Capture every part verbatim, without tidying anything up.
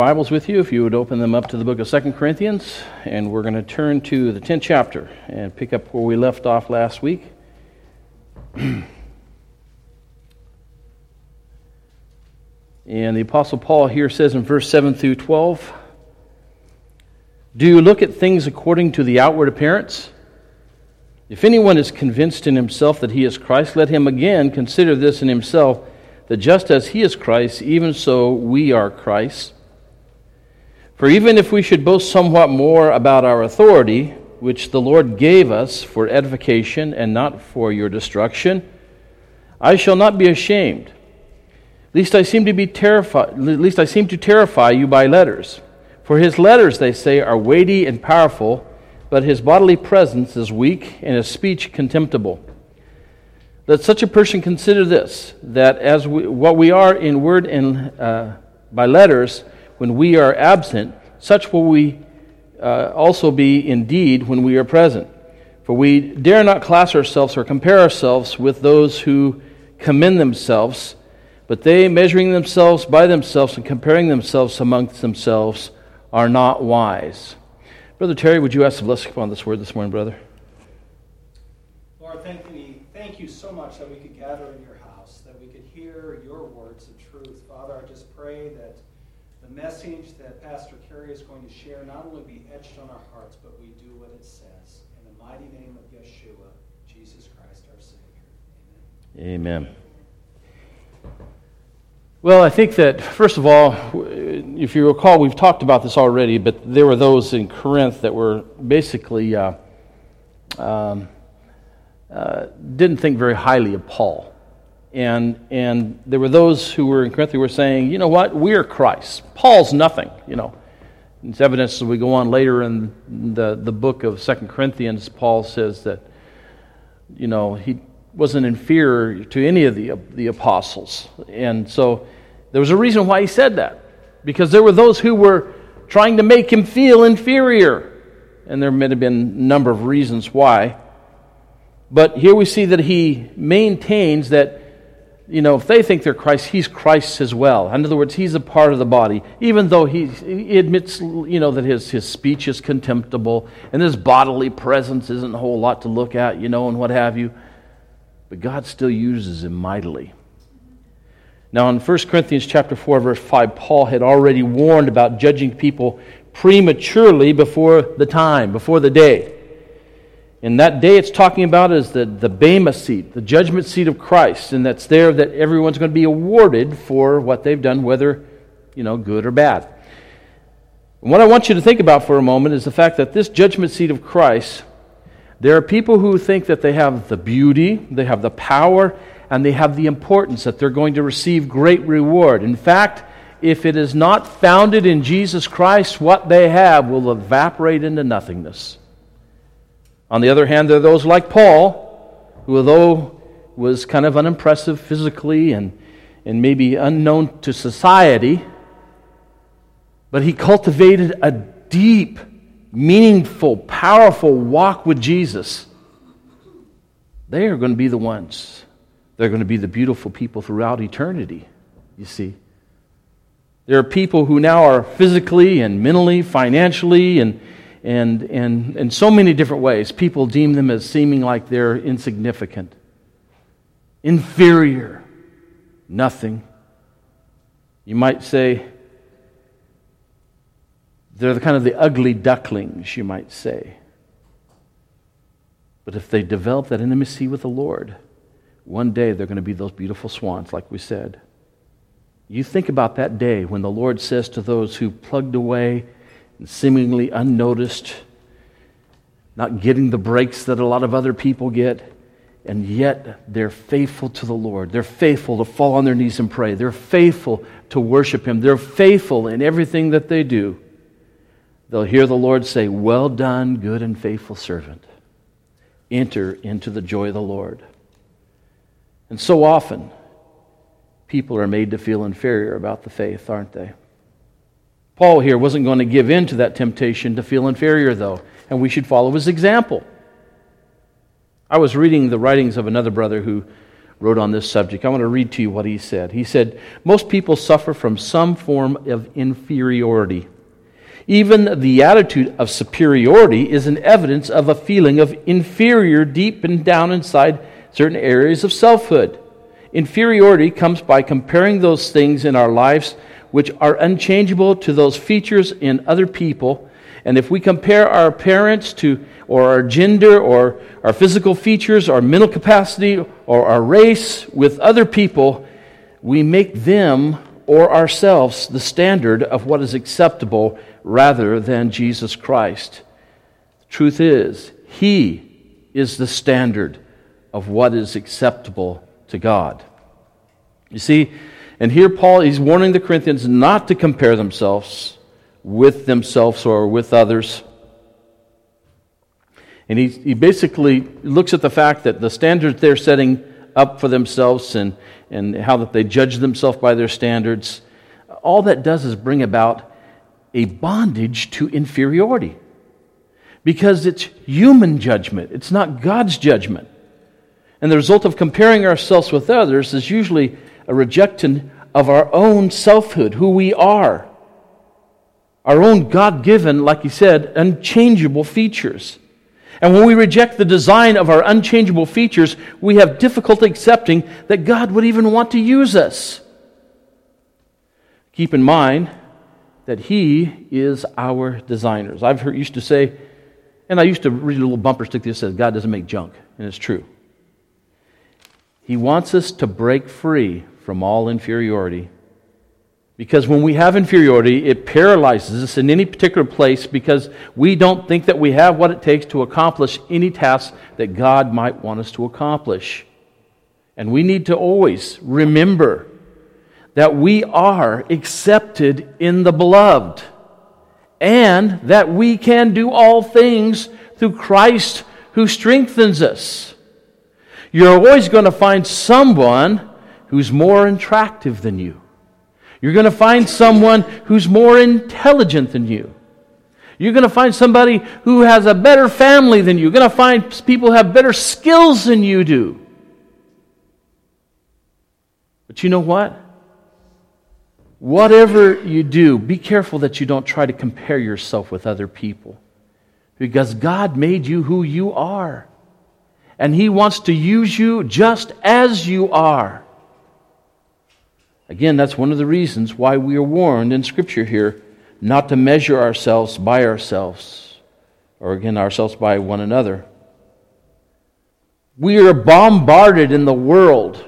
Bibles with you, if you would open them up to the book of Second Corinthians, and we're going to turn to the tenth chapter and pick up where we left off last week. And the Apostle Paul here says in verse seven through twelve, "Do you look at things according to the outward appearance? If anyone is convinced in himself that he is Christ, let him again consider this in himself, that just as he is Christ, even so we are Christ. For even if we should boast somewhat more about our authority, which the Lord gave us for edification and not for your destruction, I shall not be ashamed. Least I seem to be terrified. Least I seem to terrify you by letters. For his letters, they say, are weighty and powerful, but his bodily presence is weak and his speech contemptible. Let such a person consider this, that as we, what we are in word and uh, by letters, when we are absent, such will we uh, also be indeed when we are present. For we dare not class ourselves or compare ourselves with those who commend themselves, but they, measuring themselves by themselves and comparing themselves amongst themselves, are not wise." Brother Terry, would you ask the blessing upon this word this morning, brother? Lord, thank you, thank you so much that we could gather in your house, that we could hear your words of truth. Father, I just pray that the message that Pastor Kerry is going to share not only be etched on our hearts, but we do what it says. In the mighty name of Yeshua, Jesus Christ, our Savior. Amen. Amen. Well, I think that, first of all, if you recall, we've talked about this already, but there were those in Corinth that were basically uh, um, uh, didn't think very highly of Paul. And and there were those who were in Corinth who were saying, you know what, we're Christ. Paul's nothing, you know. It's evidence as we go on later in the, the book of Second Corinthians, Paul says that, you know, he wasn't inferior to any of the the apostles. And so there was a reason why he said that. Because there were those who were trying to make him feel inferior. And there may have been a number of reasons why. But here we see that he maintains that, you know, if they think they're Christ, he's Christ as well. In other words, he's a part of the body. Even though he, he admits, you know, that his, his speech is contemptible and his bodily presence isn't a whole lot to look at, you know, and what have you. But God still uses him mightily. Now in First Corinthians chapter four, verse five, Paul had already warned about judging people prematurely before the time, before the day. And that day it's talking about is the, the Bema seat, the judgment seat of Christ. And that's there that everyone's going to be awarded for what they've done, whether, you know, good or bad. And what I want you to think about for a moment is the fact that this judgment seat of Christ, there are people who think that they have the beauty, they have the power, and they have the importance, that they're going to receive great reward. In fact, if it is not founded in Jesus Christ, what they have will evaporate into nothingness. On the other hand, there are those like Paul, who although was kind of unimpressive physically and, and maybe unknown to society, but he cultivated a deep, meaningful, powerful walk with Jesus. They are going to be the ones. They're going to be the beautiful people throughout eternity, you see. There are people who now are physically and mentally, financially, and And, and in so many different ways, people deem them as seeming like they're insignificant, inferior, nothing. You might say they're the kind of the ugly ducklings, you might say. But if they develop that intimacy with the Lord, one day they're going to be those beautiful swans, like we said. You think about that day when the Lord says to those who plugged away, seemingly unnoticed, not getting the breaks that a lot of other people get, and yet they're faithful to the Lord. They're faithful to fall on their knees and pray. They're faithful to worship Him. They're faithful in everything that they do. They'll hear the Lord say, "Well done, good and faithful servant. Enter into the joy of the Lord." And so often, people are made to feel inferior about the faith, aren't they? Paul here wasn't going to give in to that temptation to feel inferior, though, and we should follow his example. I was reading the writings of another brother who wrote on this subject. I want to read to you what he said. He said, "Most people suffer from some form of inferiority. Even the attitude of superiority is an evidence of a feeling of inferior deep and down inside certain areas of selfhood. Inferiority comes by comparing those things in our lives which are unchangeable to those features in other people. And if we compare our appearance to, or our gender, or our physical features, our mental capacity, or our race with other people, we make them or ourselves the standard of what is acceptable rather than Jesus Christ. The truth is, He is the standard of what is acceptable to God." You see, and here Paul, he's warning the Corinthians not to compare themselves with themselves or with others. And he, he basically looks at the fact that the standards they're setting up for themselves and, and how that they judge themselves by their standards, all that does is bring about a bondage to inferiority. Because it's human judgment. It's not God's judgment. And the result of comparing ourselves with others is usually a rejection of our own selfhood, who we are. Our own God-given, like he said, unchangeable features. And when we reject the design of our unchangeable features, we have difficulty accepting that God would even want to use us. Keep in mind that He is our designer. I've heard, used to say, and I used to read a little bumper sticker that says, "God doesn't make junk," and it's true. He wants us to break free from all inferiority. Because when we have inferiority, it paralyzes us in any particular place because we don't think that we have what it takes to accomplish any task that God might want us to accomplish. And we need to always remember that we are accepted in the Beloved and that we can do all things through Christ who strengthens us. You're always going to find someone who's more attractive than you. You're going to find someone who's more intelligent than you. You're going to find somebody who has a better family than you. You're going to find people who have better skills than you do. But you know what? Whatever you do, be careful that you don't try to compare yourself with other people. Because God made you who you are. And He wants to use you just as you are. Again, that's one of the reasons why we are warned in Scripture here not to measure ourselves by ourselves, or again, ourselves by one another. We are bombarded in the world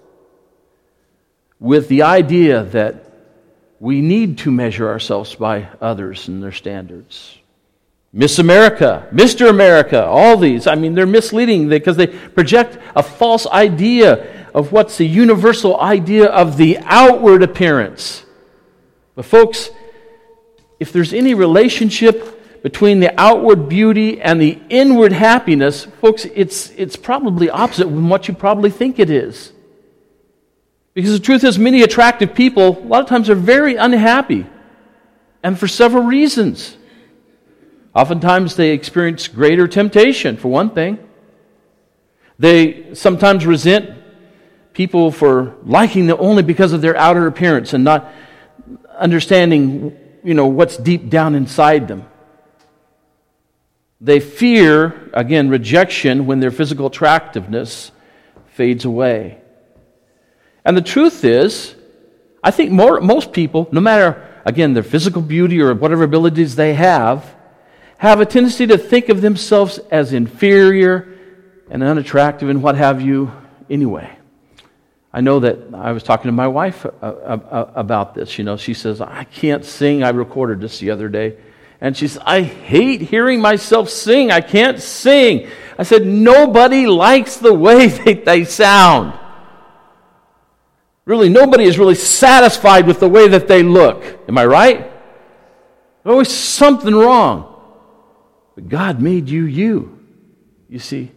with the idea that we need to measure ourselves by others and their standards. Miss America, Mister America, all these, I mean, they're misleading because they project a false idea of what's the universal idea of the outward appearance. But folks, if there's any relationship between the outward beauty and the inward happiness, folks, it's it's probably opposite from what you probably think it is. Because the truth is, many attractive people, a lot of times, are very unhappy, and for several reasons. Oftentimes, they experience greater temptation, for one thing. They sometimes resent people for liking them only because of their outer appearance and not understanding, you know, what's deep down inside them. They fear, again, rejection when their physical attractiveness fades away. And the truth is, I think more, most people, no matter, again, their physical beauty or whatever abilities they have, have a tendency to think of themselves as inferior and unattractive and what have you anyway. I know that I was talking to my wife about this. You know, she says, "I can't sing." I recorded this the other day. And she says, "I hate hearing myself sing. I can't sing." I said, "Nobody likes the way they, they sound. Really, nobody is really satisfied with the way that they look. Am I right? There's always something wrong. But God made you you, you see.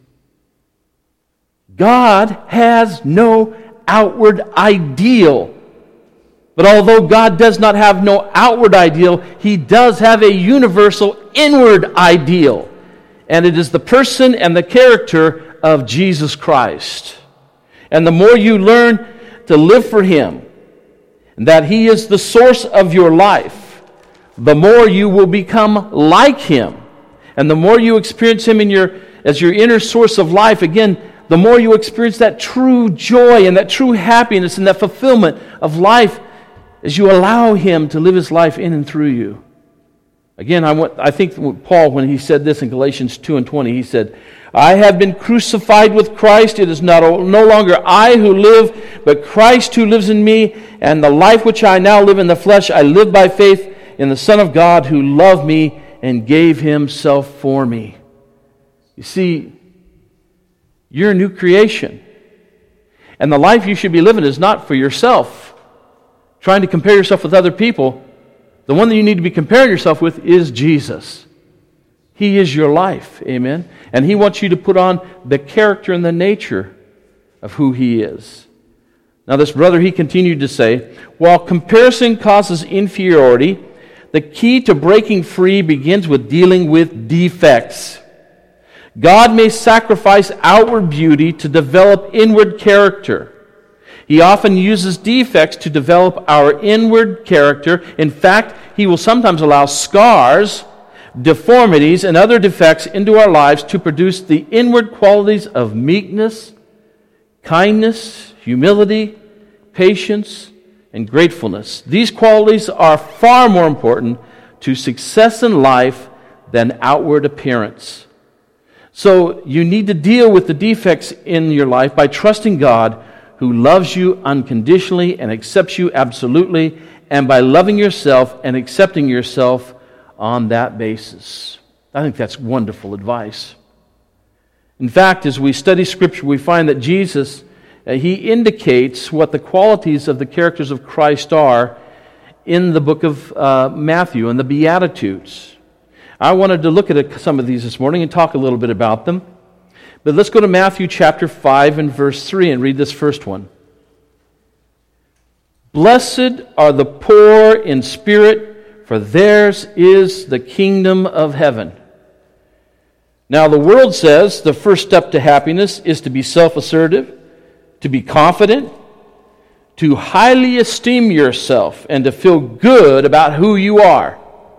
God has no outward ideal. But although God does not have no outward ideal, He does have a universal inward ideal. And it is the person and the character of Jesus Christ. and the more you learn to live for Him, and that He is the source of your life, the more you will become like Him. And the more you experience Him in your as your inner source of life, again, the more you experience that true joy and that true happiness and that fulfillment of life as you allow Him to live His life in and through you. Again, I, want, I think Paul, when he said this in Galatians two and twenty, he said, I have been crucified with Christ. It is not no longer I who live, but Christ who lives in me. And the life which I now live in the flesh, I live by faith in the Son of God who loved me and gave Himself for me. You see, you're a new creation. And the life you should be living is not for yourself, trying to compare yourself with other people. The one that you need to be comparing yourself with is Jesus. He is your life, amen? And He wants you to put on the character and the nature of who He is. Now this brother, he continued to say, while comparison causes inferiority, the key to breaking free begins with dealing with defects. God may sacrifice outward beauty to develop inward character. He often uses defects to develop our inward character. In fact, He will sometimes allow scars, deformities, and other defects into our lives to produce the inward qualities of meekness, kindness, humility, patience, and gratefulness. These qualities are far more important to success in life than outward appearance. So you need to deal with the defects in your life by trusting God, who loves you unconditionally and accepts you absolutely, and by loving yourself and accepting yourself on that basis. I think that's wonderful advice. In fact, as we study Scripture, we find that Jesus, uh, He indicates what the qualities of the characters of Christ are in the book of uh, Matthew and the Beatitudes. I wanted to look at some of these this morning and talk a little bit about them. But let's go to Matthew chapter five and verse three and read this first one. Blessed are the poor in spirit, for theirs is the kingdom of heaven. Now the world says the first step to happiness is to be self-assertive, to be confident, to highly esteem yourself, and to feel good about who you are.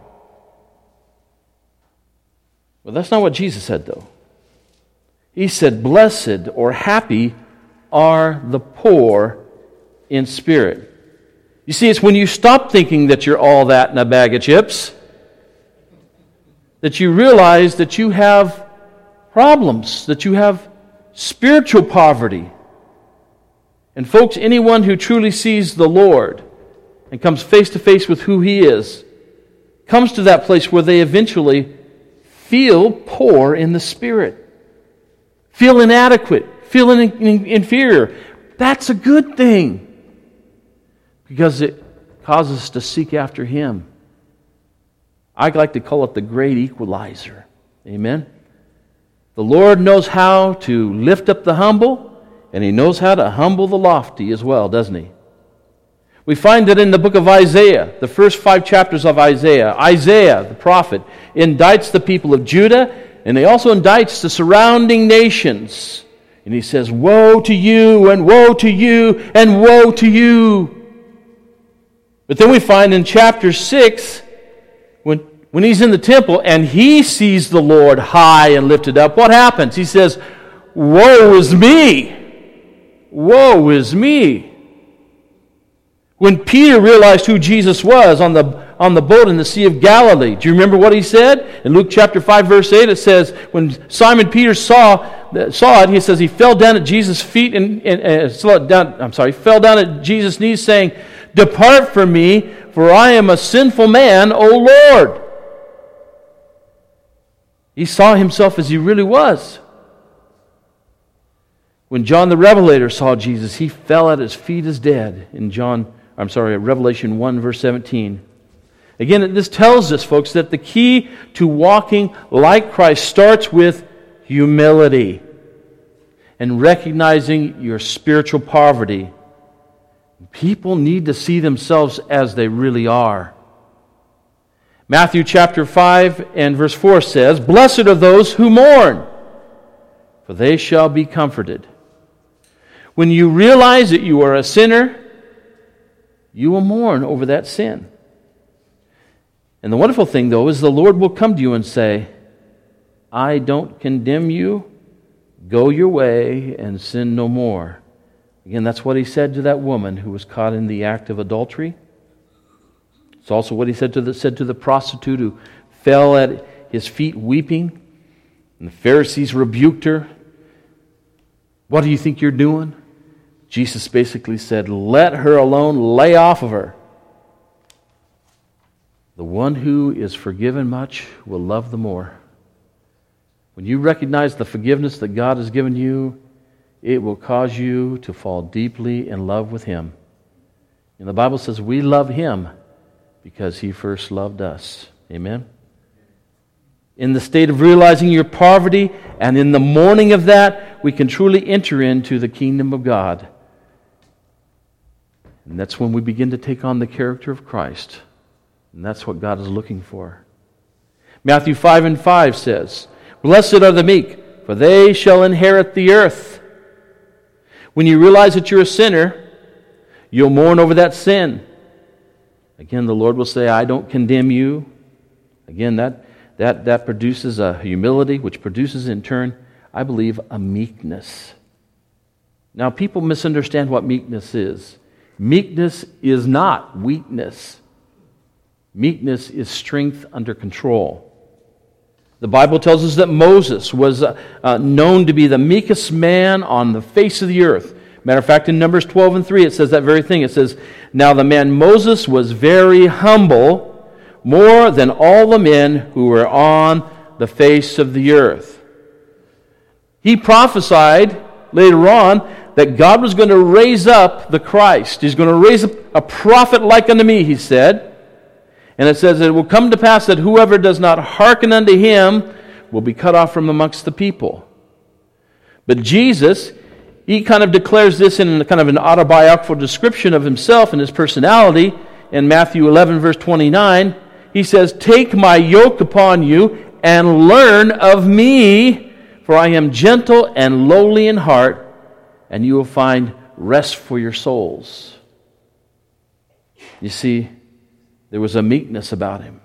Well, that's not what Jesus said, though. He said, blessed or happy are the poor in spirit. You see, it's when you stop thinking that you're all that in a bag of chips that you realize that you have problems, that you have spiritual poverty. And folks, anyone who truly sees the Lord and comes face to face with who He is comes to that place where they eventually feel poor in the spirit. Feel inadequate, feel in, inferior. That's a good thing because it causes us to seek after Him. I like to call it the great equalizer. Amen? The Lord knows how to lift up the humble, and He knows how to humble the lofty as well, doesn't He? We find that in the book of Isaiah, the first five chapters of Isaiah, Isaiah, the prophet, indicts the people of Judah, and he also indicts the surrounding nations. And he says, woe to you, and woe to you, and woe to you. But then we find in chapter six, when, when he's in the temple and he sees the Lord high and lifted up, what happens? He says, woe is me! Woe is me! When Peter realized who Jesus was on the on the boat in the Sea of Galilee, do you remember what he said? In Luke chapter five, verse eight, it says, when Simon Peter saw saw it, he says he fell down at Jesus' feet and, and uh, down, I'm sorry, fell down at Jesus' knees, saying, "Depart from me, for I am a sinful man, O Lord." He saw himself as he really was. When John the Revelator saw Jesus, he fell at his feet as dead. In John, I'm sorry, Revelation one, verse seventeen. Again, this tells us, folks, that the key to walking like Christ starts with humility and recognizing your spiritual poverty. People need to see themselves as they really are. Matthew chapter five and verse four says, "Blessed are those who mourn, for they shall be comforted." When you realize that you are a sinner, you will mourn over that sin. And the wonderful thing, though, is the Lord will come to you and say, I don't condemn you. Go your way and sin no more. Again, that's what he said to that woman who was caught in the act of adultery. It's also what he said to the, said to the prostitute who fell at his feet weeping. And the Pharisees rebuked her. What do you think you're doing? Jesus basically said, let her alone, lay off of her. The one who is forgiven much will love the more. When you recognize the forgiveness that God has given you, it will cause you to fall deeply in love with Him. And the Bible says we love Him because He first loved us. Amen? In the state of realizing your poverty and in the mourning of that, we can truly enter into the kingdom of God. And that's when we begin to take on the character of Christ. And that's what God is looking for. Matthew five and five says, blessed are the meek, for they shall inherit the earth. When you realize that you're a sinner, you'll mourn over that sin. Again, the Lord will say, I don't condemn you. Again, that, that, that produces a humility, which produces in turn, I believe, a meekness. Now, people misunderstand what meekness is. Meekness is not weakness. Meekness is strength under control. The Bible tells us that Moses was uh, uh, known to be the meekest man on the face of the earth. Matter of fact, in Numbers twelve and three, it says that very thing. It says, now the man Moses was very humble, more than all the men who were on the face of the earth. He prophesied later on that God was going to raise up the Christ. He's going to raise up a prophet like unto me, he said. And it says, it will come to pass that whoever does not hearken unto him will be cut off from amongst the people. But Jesus, he kind of declares this in kind of an autobiographical description of himself and his personality. In Matthew eleven, verse twenty-nine, he says, take my yoke upon you and learn of me, for I am gentle and lowly in heart, and you will find rest for your souls. You see, there was a meekness about him.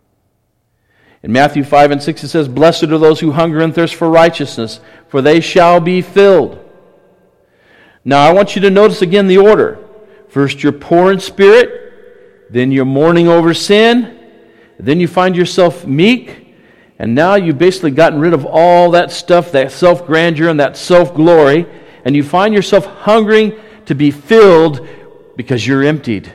In Matthew five and six it says, blessed are those who hunger and thirst for righteousness, for they shall be filled. Now I want you to notice again the order. First you're poor in spirit, then you're mourning over sin, then you find yourself meek, and now you've basically gotten rid of all that stuff, that self-grandeur and that self-glory, and you find yourself hungering to be filled because you're emptied.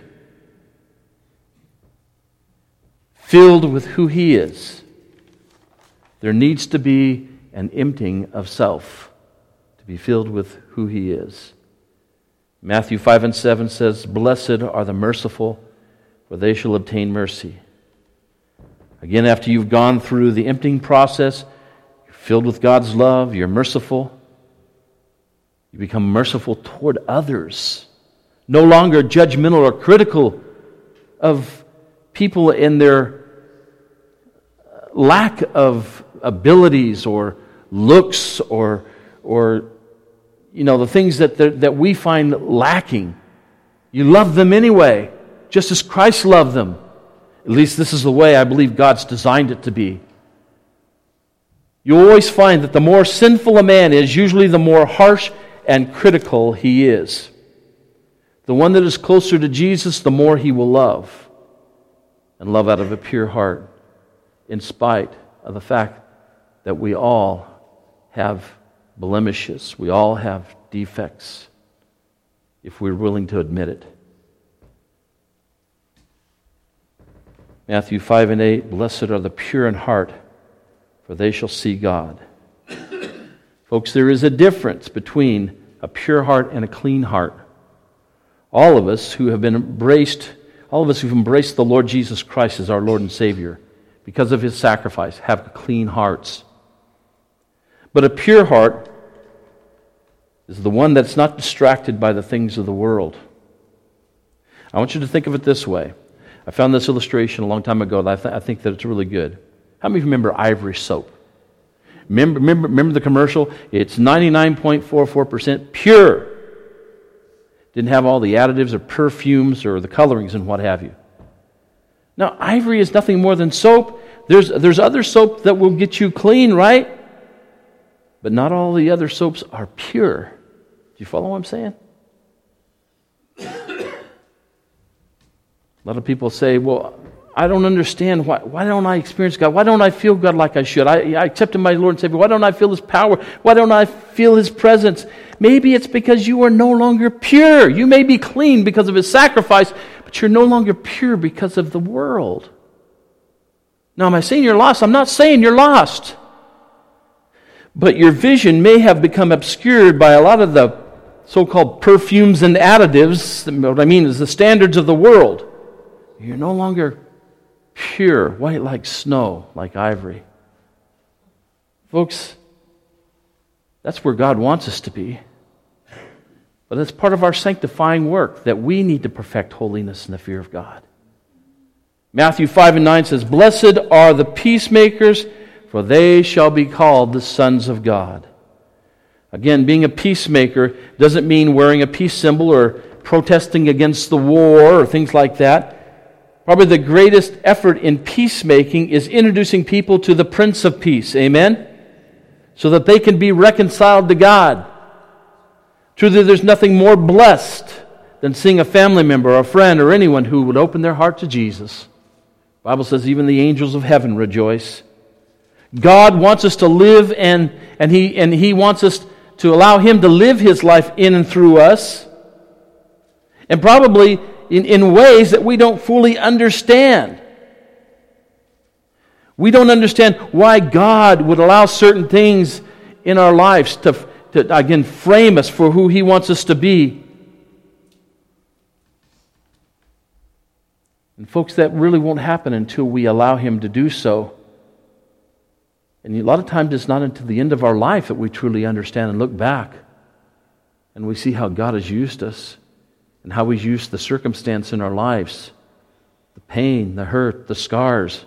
Filled with who He is. There needs to be an emptying of self to be filled with who He is. Matthew five and seven says, blessed are the merciful, for they shall obtain mercy. Again, after you've gone through the emptying process, you're filled with God's love, you're merciful. You become merciful toward others. No longer judgmental or critical of people in their lack of abilities or looks or, or you know, the things that, that we find lacking. You love them anyway, just as Christ loved them. At least this is the way I believe God's designed it to be. You always find that the more sinful a man is, usually the more harsh and critical he is. The one that is closer to Jesus, the more he will love. And love out of a pure heart, in spite of the fact that we all have blemishes. We all have defects, if we're willing to admit it. Matthew five and eight, blessed are the pure in heart, for they shall see God. Folks, there is a difference between a pure heart and a clean heart. All of us who have been embraced All of us who've embraced the Lord Jesus Christ as our Lord and Savior because of His sacrifice have clean hearts. But a pure heart is the one that's not distracted by the things of the world. I want you to think of it this way. I found this illustration a long time ago, and I, th- I think that it's really good. How many of you remember Ivory soap? Remember, remember, remember the commercial? It's ninety-nine point four four percent pure. Didn't have all the additives or perfumes or the colorings and what have you. Now, ivory is nothing more than soap. There's, there's other soap that will get you clean, right? But not all the other soaps are pure. Do you follow what I'm saying? A lot of people say, well, I don't understand. Why, why don't I experience God? Why don't I feel God like I should? I, I accepted my Lord and Savior. Why don't I feel His power? Why don't I feel His presence? Maybe it's because you are no longer pure. You may be clean because of His sacrifice, but you're no longer pure because of the world. Now, am I saying you're lost? I'm not saying you're lost. But your vision may have become obscured by a lot of the so-called perfumes and additives. What I mean is the standards of the world. You're no longer pure, white like snow, like ivory. Folks, that's where God wants us to be. But it's part of our sanctifying work that we need to perfect holiness in the fear of God. Matthew five and nine says, "Blessed are the peacemakers, for they shall be called the sons of God." Again, being a peacemaker doesn't mean wearing a peace symbol or protesting against the war or things like that. Probably the greatest effort in peacemaking is introducing people to the Prince of Peace. Amen? So that they can be reconciled to God. Truly, there's nothing more blessed than seeing a family member or a friend or anyone who would open their heart to Jesus. The Bible says even the angels of heaven rejoice. God wants us to live and, and, he, and He wants us to allow Him to live His life in and through us. And probably in, in ways that we don't fully understand. We don't understand why God would allow certain things in our lives to, to again, frame us for who He wants us to be. And folks, that really won't happen until we allow Him to do so. And a lot of times it's not until the end of our life that we truly understand and look back and we see how God has used us and how He's used the circumstance in our lives, the pain, the hurt, the scars.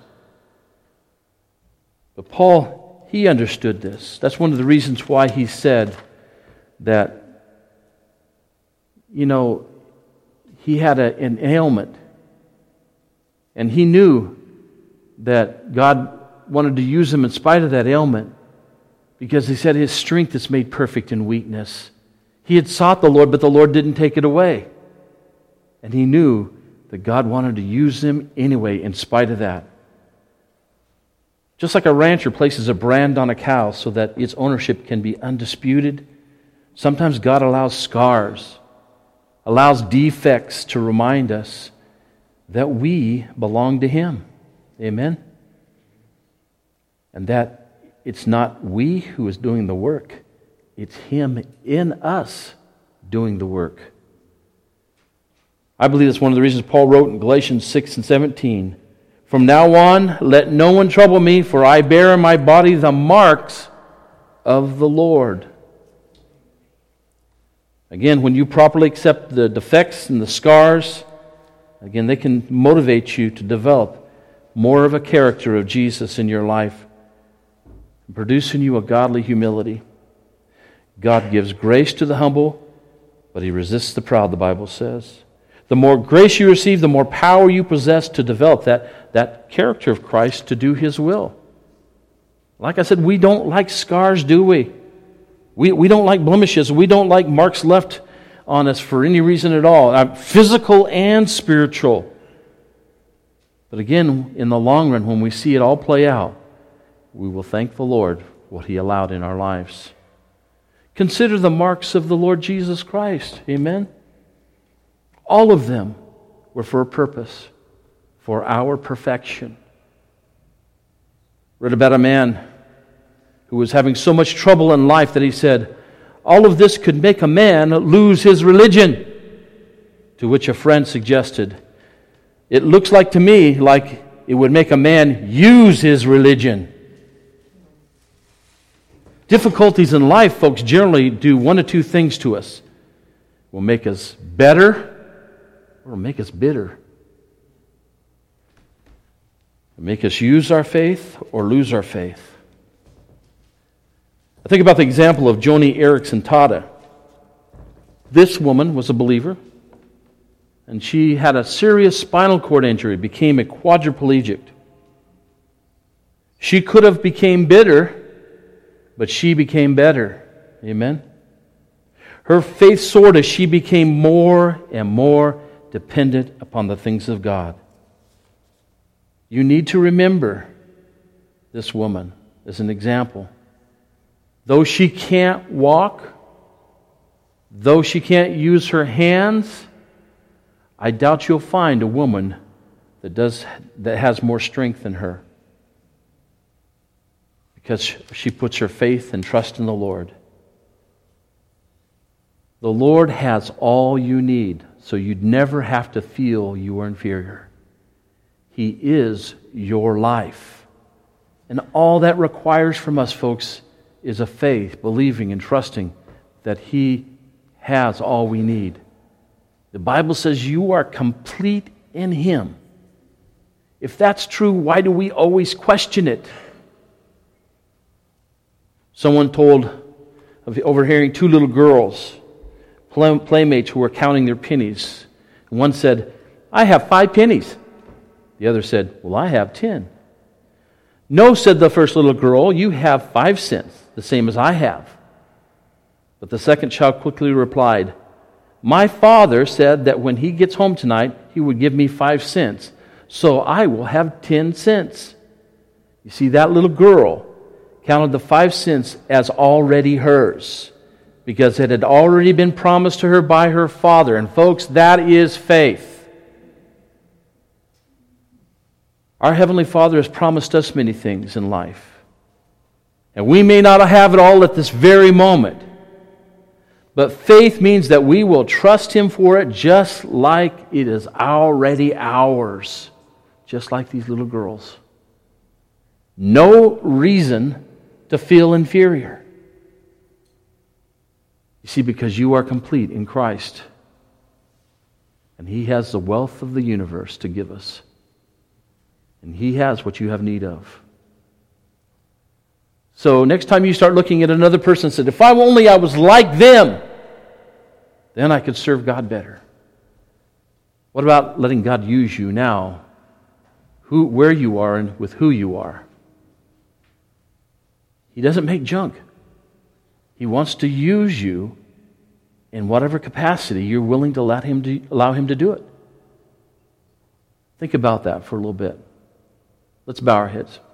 But Paul, he understood this. That's one of the reasons why he said that, you know, he had a, an ailment. And he knew that God wanted to use him in spite of that ailment, because he said His strength is made perfect in weakness. He had sought the Lord, but the Lord didn't take it away. And he knew that God wanted to use him anyway in spite of that. Just like a rancher places a brand on a cow so that its ownership can be undisputed, sometimes God allows scars, allows defects to remind us that we belong to Him. Amen? And that it's not we who is doing the work. It's Him in us doing the work. I believe that's one of the reasons Paul wrote in Galatians six and seventeen, "From now on, let no one trouble me, for I bear in my body the marks of the Lord." Again, when you properly accept the defects and the scars, again, they can motivate you to develop more of a character of Jesus in your life, and produce in you a godly humility. God gives grace to the humble, but He resists the proud, the Bible says. The more grace you receive, the more power you possess to develop that, that character of Christ to do His will. Like I said, we don't like scars, do we? We, we don't like blemishes. We don't like marks left on us for any reason at all, uh, physical and spiritual. But again, in the long run, when we see it all play out, we will thank the Lord for what He allowed in our lives. Consider the marks of the Lord Jesus Christ. Amen? All of them were for a purpose, for our perfection. Read about a man who was having so much trouble in life that he said, all of this could make a man lose his religion. To which a friend suggested, it looks like to me like it would make a man use his religion. Difficulties in life, folks, generally do one of two things to us. Will make us better or make us bitter. Make us use our faith or lose our faith. I think about the example of Joni Eareckson Tada. This woman was a believer, and she had a serious spinal cord injury, became a quadriplegic. She could have became bitter, but she became better. Amen? Her faith soared as she became more and more dependent upon the things of God. You need to remember this woman as an example. Though she can't walk, though she can't use her hands, I doubt you'll find a woman that does that has more strength than her, because she puts her faith and trust in the Lord. The Lord has all you need, so you'd never have to feel you are inferior. He is your life. And all that requires from us, folks, is a faith, believing and trusting that He has all we need. The Bible says you are complete in Him. If that's true, why do we always question it? Someone told of overhearing two little girls, playmates who were counting their pennies. One said, "I have five pennies." The other said, "Well, I have ten." "No," said the first little girl, "you have five cents, the same as I have." But the second child quickly replied, "My father said that when he gets home tonight, he would give me five cents, so I will have ten cents. You see, that little girl counted the five cents as already hers, because it had already been promised to her by her father. And folks, that is faith. Our Heavenly Father has promised us many things in life. And we may not have it all at this very moment. But faith means that we will trust Him for it just like it is already ours. Just like these little girls. No reason to feel inferior. You see, because you are complete in Christ. And He has the wealth of the universe to give us. And He has what you have need of. So next time you start looking at another person and said, "If I only I was like them, then I could serve God better." What about letting God use you now, who, where you are and with who you are? He doesn't make junk. He wants to use you in whatever capacity you're willing to let him do, allow Him to do it. Think about that for a little bit. Let's bow our heads.